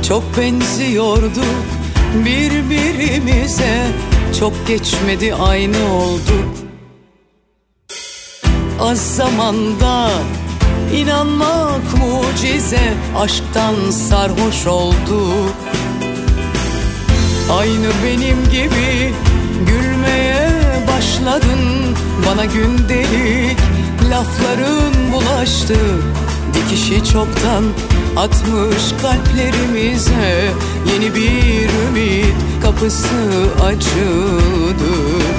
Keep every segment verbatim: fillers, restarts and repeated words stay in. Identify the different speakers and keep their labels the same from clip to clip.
Speaker 1: Çok benziyorduk birbirimize, çok geçmedi aynı olduk. Az zamanda inanmak mucize, aşktan sarhoş olduk. Aynı benim gibi gülmeye başladın, bana gündelik lafların bulaştı. Dikişi çoktan atmış kalplerimize, yeni bir ümit kapısı açıldı.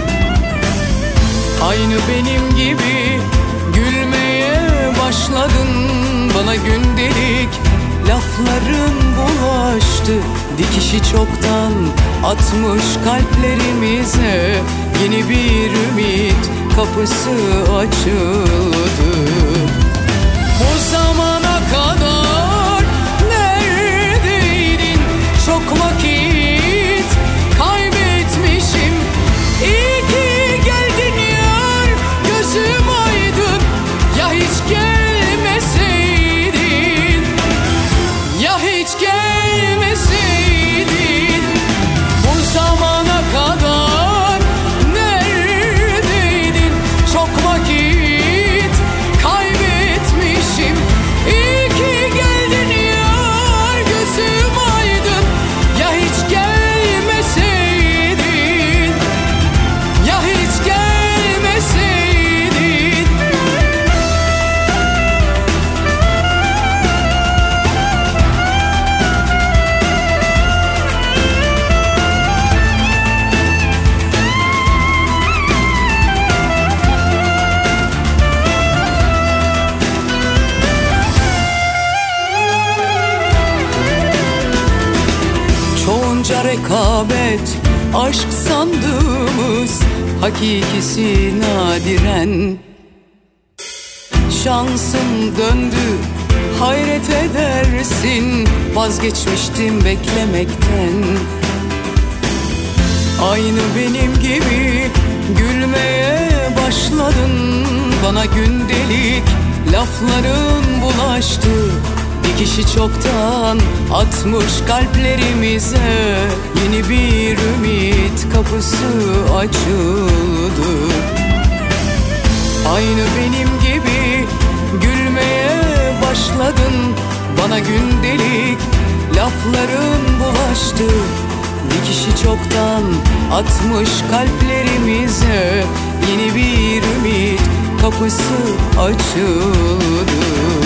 Speaker 1: Aynı benim gibi gülmeye başladın, bana gündelik lafların bulaştı. Dikişi çoktan atmış kalplerimize, yeni bir ümit kapısı açıldı. Bu zamana kadar neredeydin? Çok vakit kaybetmişim. İyi ki geldin yar, gözüm aydın. Ya hiç gelmeseydin, ya hiç gelmeseydin. Bu zamana kadar neredeydin? Çok vakit kaybetmişim. İyi ki geldin yar, gözüm aydın. Ya hiç gelmeseydin, ya hiç gelmeseydin. Çoğunca rekabet, aşk sandığımız hakikisi nadiren. Şansım döndü, hayret edersin, vazgeçmiştim beklemekten. Aynı benim gibi gülmeye başladın, bana gündelik lafların bulaştı. Dikişi çoktan atmış kalplerimize, yeni bir ümit kapısı açıldı. Aynı benim gibi gülmeye başladın, bana gündelik lafların bulaştı. Dikişi çoktan atmış kalplerimize, yeni bir ümit kapısı açıldı.